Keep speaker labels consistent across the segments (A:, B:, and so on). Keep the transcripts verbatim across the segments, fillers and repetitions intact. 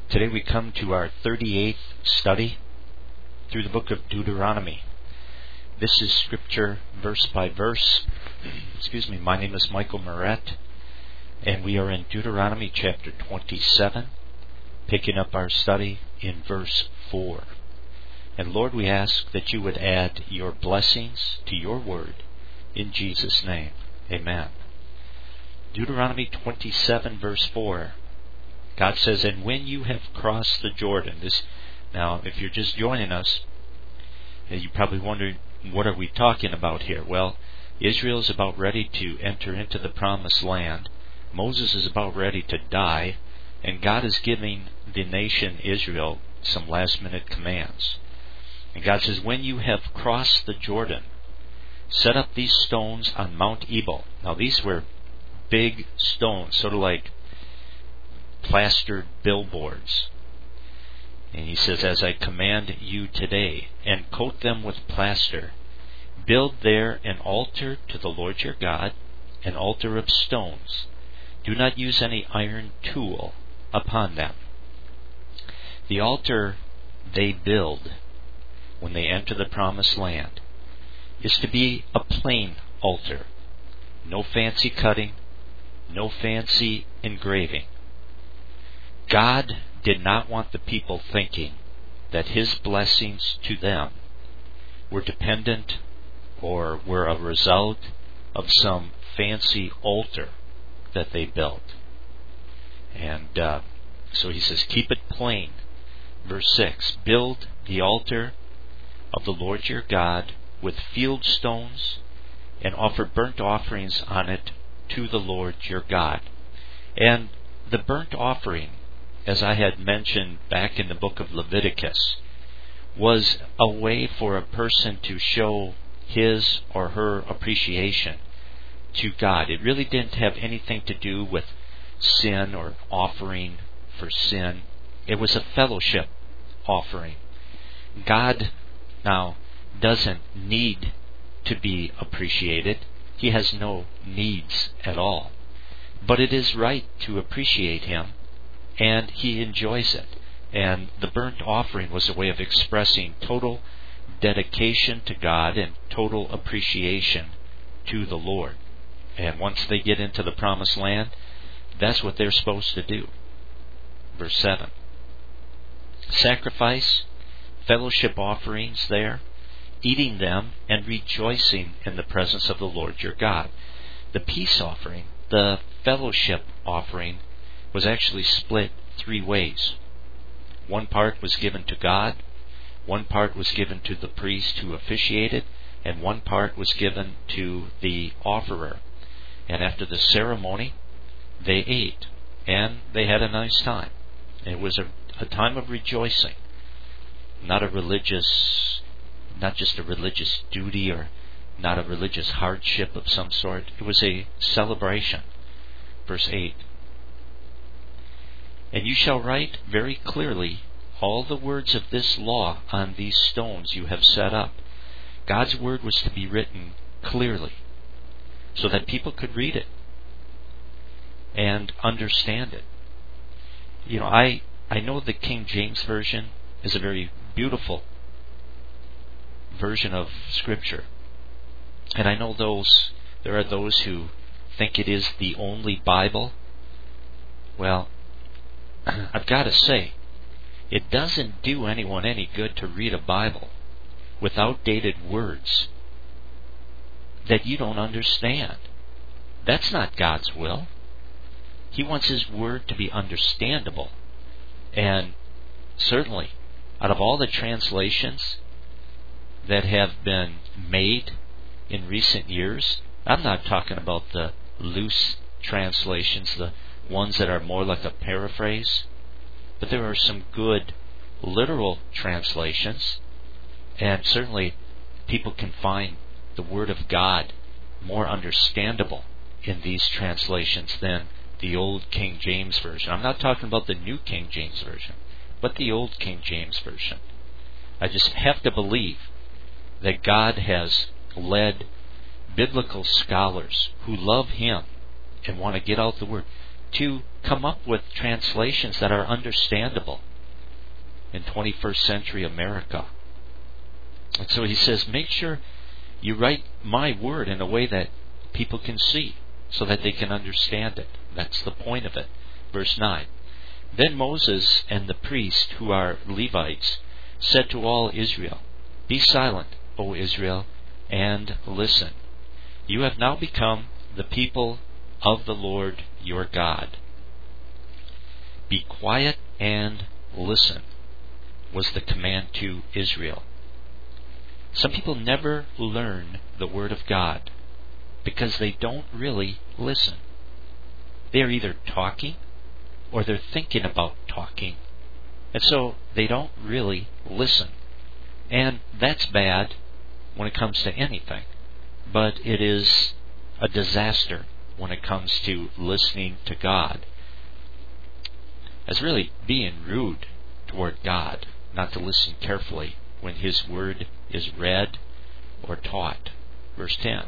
A: Today we come to our thirty-eighth study through the book of Deuteronomy. This is scripture verse by verse. Excuse me, my name is Michael Moret, and we are in Deuteronomy chapter twenty-seven, picking up our study in verse four. And Lord, we ask that you would add your blessings to your word in Jesus' name. Amen. Deuteronomy twenty-seven verse four. God says, and when you have crossed the Jordan, this now, if you're just joining us, you're probably wondering, what are we talking about here? Well, Israel is about ready to enter into the promised land. Moses is about ready to die, and God is giving the nation Israel some last-minute commands. And God says, when you have crossed the Jordan, set up these stones on Mount Ebal. Now, these were big stones, sort of like plastered billboards. And he says, as I command you today, and coat them with plaster. Build there an altar to the Lord your God, an altar of stones. Do not use any iron tool upon them. The altar they build when they enter the promised land is to be a plain altar. No fancy cutting, no fancy engraving. God did not want the people thinking that His blessings to them were dependent or were a result of some fancy altar that they built. And uh, so He says, keep it plain. Verse six, build the altar of the Lord your God with field stones and offer burnt offerings on it to the Lord your God. And the burnt offering, as I had mentioned back in the book of Leviticus, was a way for a person to show his or her appreciation to God. It really didn't have anything to do with sin or offering for sin. It was a fellowship offering. God now doesn't need to be appreciated. He has no needs at all. But it is right to appreciate Him, and He enjoys it. And the burnt offering was a way of expressing total dedication to God and total appreciation to the Lord. And once they get into the promised land, that's what they're supposed to do. Verse seven. Sacrifice, fellowship offerings there, eating them and rejoicing in the presence of the Lord your God. The peace offering, the fellowship offering, was actually split three ways. One part was given to God, one part was given to the priest who officiated, and one part was given to the offerer. And after the ceremony, they ate, and they had a nice time. It was a, a time of rejoicing, not a religious, not just a religious duty or not a religious hardship of some sort. It was a celebration. Verse eight. And you shall write very clearly all the words of this law on these stones you have set up. God's word was to be written clearly so that people could read it and understand it. You know, I, I know the King James Version is a very beautiful version of Scripture. And I know those there are those who think it is the only Bible. Well, I've got to say, it doesn't do anyone any good to read a Bible with outdated words that you don't understand. That's not God's will. He wants His Word to be understandable. And certainly, out of all the translations that have been made in recent years, I'm not talking about the loose translations, the ones that are more like a paraphrase, but there are some good literal translations, and certainly people can find the Word of God more understandable in these translations than the old King James Version. I'm not talking about the new King James Version, but the old King James Version. I just have to believe that God has led biblical scholars who love Him and want to get out the Word to come up with translations that are understandable in twenty-first century America. And so he says, make sure you write my word in a way that people can see, so that they can understand it. That's the point of it. Verse nine. Then Moses and the priest, who are Levites, said to all Israel, Be silent, O Israel, and listen. You have now become the people of the Lord your God. Be quiet and listen, was the command to Israel. Some people never learn the Word of God because they don't really listen. They're either talking or they're thinking about talking. And so they don't really listen. And that's bad when it comes to anything. But it is a disaster when it comes to listening to God. As really being rude toward God, not to listen carefully when His Word is read or taught. Verse ten.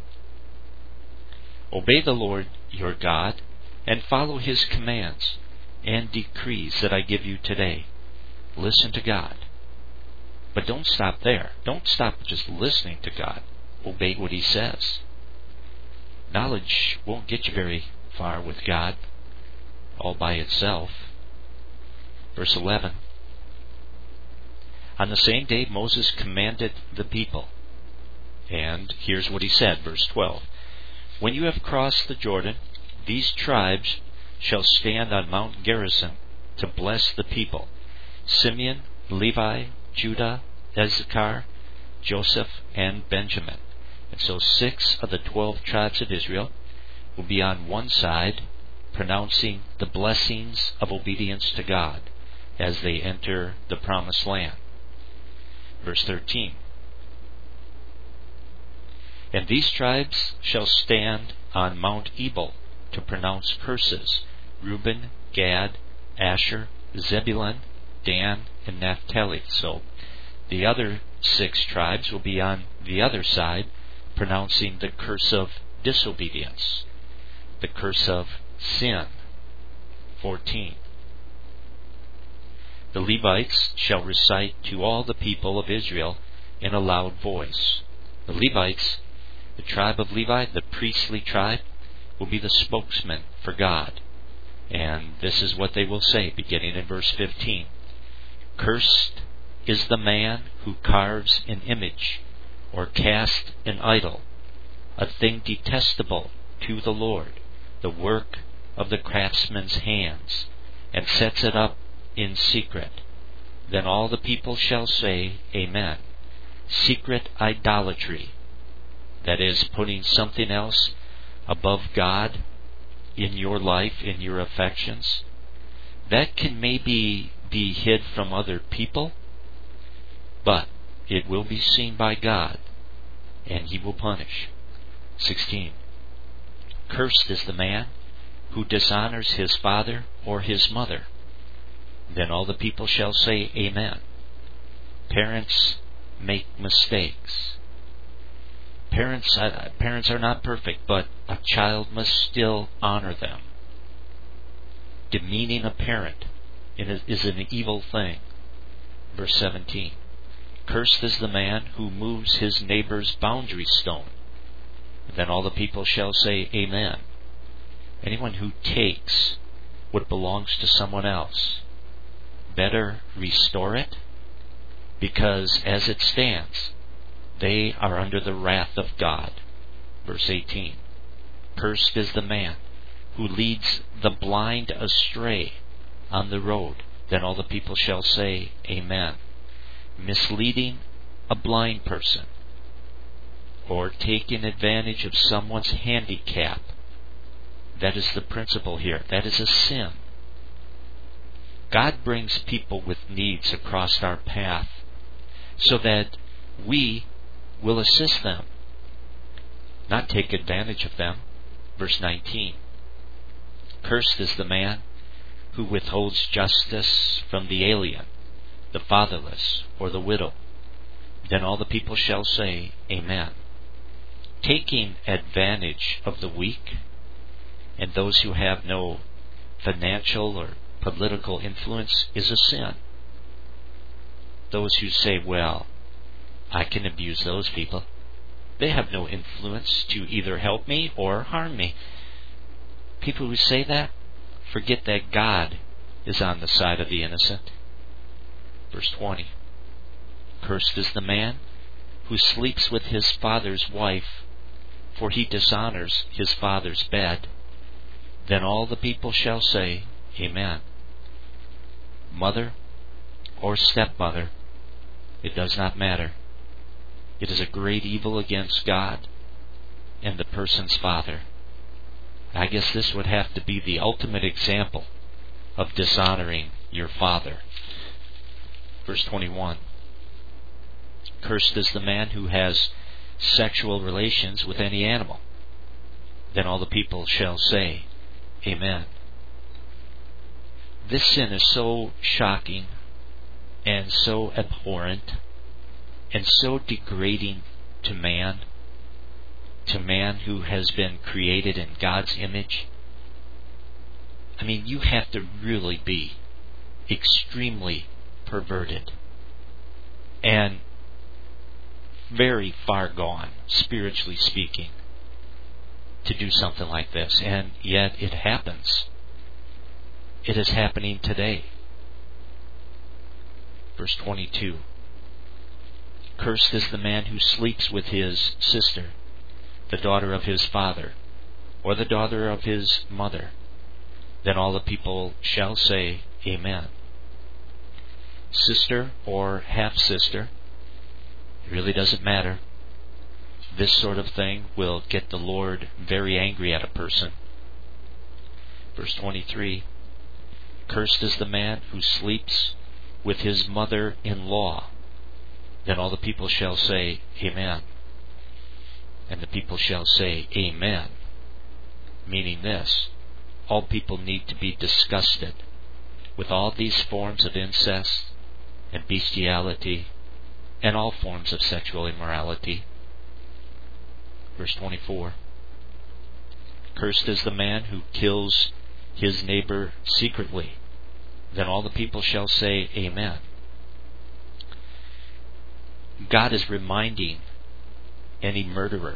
A: Obey the Lord your God and follow His commands and decrees that I give you today. Listen to God. But don't stop there. Don't stop just listening to God. Obey what He says. Knowledge won't get you very far with God all by itself. Verse eleven. On the same day Moses commanded the people. And here's what he said, verse twelve. When you have crossed the Jordan, these tribes shall stand on Mount Gerizim to bless the people. Simeon, Levi, Judah, Issachar, Joseph, and Benjamin. And so six of the twelve tribes of Israel will be on one side, pronouncing the blessings of obedience to God as they enter the promised land. Verse thirteen. And these tribes shall stand on Mount Ebal to pronounce curses: Reuben, Gad, Asher, Zebulun, Dan, and Naphtali. So the other six tribes will be on the other side, pronouncing the curse of disobedience, the curse of sin. fourteen. The Levites shall recite to all the people of Israel in a loud voice. The Levites, the tribe of Levi, the priestly tribe, will be the spokesman for God. And this is what they will say, beginning in verse fifteen. Cursed is the man who carves an image, or casts an idol, a thing detestable to the Lord, the work of the craftsman's hands, and sets it up in secret. Then all the people shall say, Amen. Secret idolatry, that is, putting something else above God in your life, in your affections, that can maybe be hid from other people, but it will be seen by God, and He will punish. sixteen. Cursed is the man who dishonors his father or his mother. Then all the people shall say, Amen. Parents make mistakes. Parents, uh, parents are not perfect, but a child must still honor them. Demeaning a parent is an evil thing. Verse seventeen. Cursed is the man who moves his neighbor's boundary stone. Then all the people shall say, Amen. Anyone who takes what belongs to someone else, better restore it, because as it stands, they are under the wrath of God. Verse eighteen. Cursed is the man who leads the blind astray on the road. Then all the people shall say, Amen. Misleading a blind person, or taking advantage of someone's handicap, that is the principle here. That is a sin. God brings people with needs across our path so that we will assist them, not take advantage of them. Verse nineteen. Cursed is the man who withholds justice from the alien, the fatherless, or the widow. Then all the people shall say, Amen. Taking advantage of the weak and those who have no financial or political influence is a sin. Those who say, well, I can abuse those people. They have no influence to either help me or harm me. People who say that forget that God is on the side of the innocent. Verse twenty. Cursed is the man who sleeps with his father's wife, for he dishonors his father's bed. Then all the people shall say, Amen. Mother or stepmother, it does not matter. It is a great evil against God and the person's father. I guess this would have to be the ultimate example of dishonoring your father. Verse twenty-one. Cursed is the man who has sexual relations with any animal. Then all the people shall say, Amen. This sin is so shocking and so abhorrent and so degrading to man, to man who has been created in God's image. I mean, you have to really be extremely perverted and very far gone, spiritually speaking, to do something like this. And yet it happens. It is happening today. Verse twenty-two. Cursed is the man who sleeps with his sister, the daughter of his father, or the daughter of his mother. Then all the people shall say, Amen. Sister or half-sister, it really doesn't matter. This sort of thing will get the Lord very angry at a person. Verse twenty-three. Cursed is the man who sleeps with his mother-in-law. Then all the people shall say, Amen. And the people shall say, Amen. Meaning this, all people need to be disgusted with all these forms of incest and bestiality and all forms of sexual immorality. Verse twenty-four. Cursed is the man who kills his neighbor secretly. Then all the people shall say, Amen. God is reminding any murderer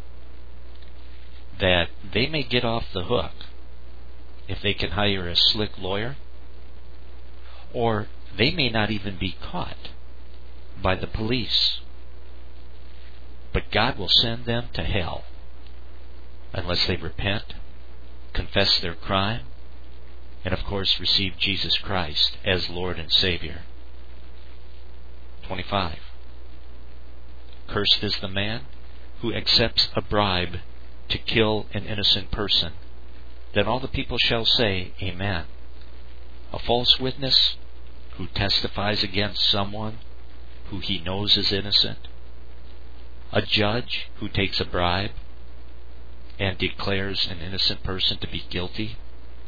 A: that they may get off the hook if they can hire a slick lawyer, or they may not even be caught by the police. But God will send them to hell unless they repent, confess their crime, and of course receive Jesus Christ as Lord and Savior. twenty-five. Cursed is the man who accepts a bribe to kill an innocent person. Then all the people shall say, Amen. A false witness who testifies against someone who he knows is innocent. A judge who takes a bribe and declares an innocent person to be guilty.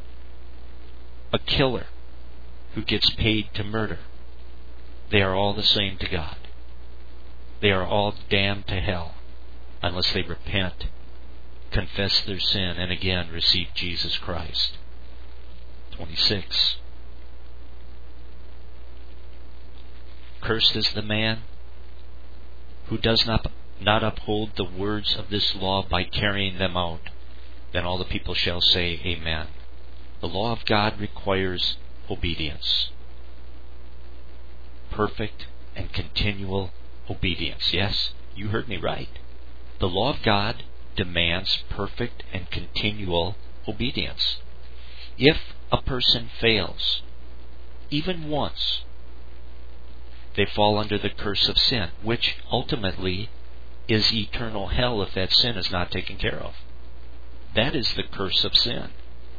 A: A killer who gets paid to murder. They are all the same to God. They are all damned to hell unless they repent, confess their sin, and again receive Jesus Christ. twenty-six. Cursed is the man who does not, not uphold the words of this law by carrying them out. Then all the people shall say, Amen. The law of God requires obedience. Perfect and continual obedience. Yes, you heard me right. The law of God demands perfect and continual obedience. If a person fails, even once, they fall under the curse of sin, which ultimately is eternal hell if that sin is not taken care of. That is the curse of sin.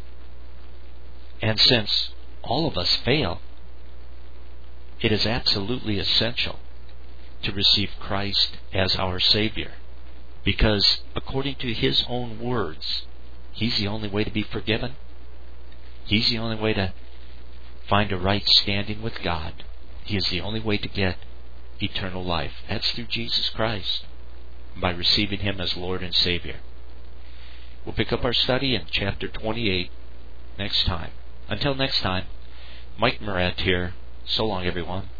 A: And since all of us fail, it is absolutely essential to receive Christ as our Savior. Because according to His own words, He's the only way to be forgiven. He's the only way to find a right standing with God. He is the only way to get eternal life. That's through Jesus Christ, by receiving Him as Lord and Savior. We'll pick up our study in chapter twenty-eight next time. Until next time, Mike Moret here. So long, everyone.